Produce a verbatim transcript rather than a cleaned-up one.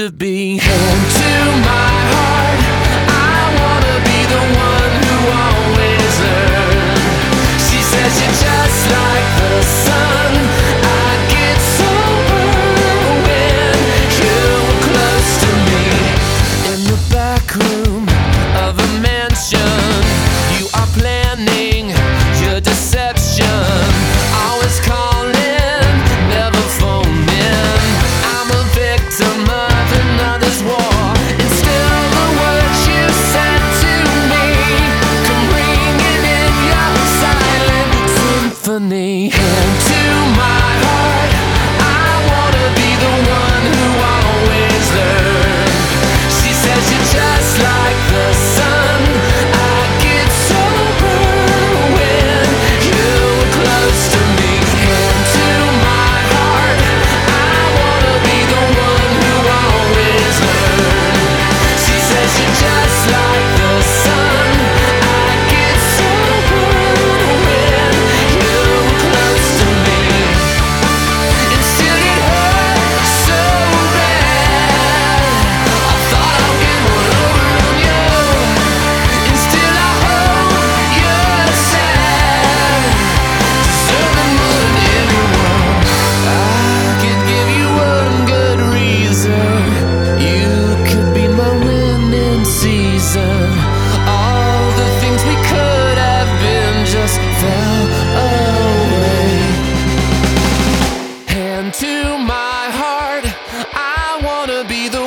to be. Hand to my heart, I wanna be the one who always learns. She says you're just like the sun. I get so burned when you're close to me. In the back room of a mansion, you are planning your deception. Always calling, never phoning. I'm a victim of another's war, and still the words you said to me come ringing in your silent symphony. Hand to my heart, I wanna be the one who always learns. She says you're just like the sun. I get so burned when you're close to me. Hand to my heart, I wanna be the one who always learns. She says you're just like the sun. I get so burned when you're close to me. And still it hurts so bad. I thought I'd get one over on you, and still I hope you're sad, deserving more than anyone. I could give you one good reason. You could be my winning season. All the things we could have been just fell away. Hand to my heart, I wanna be the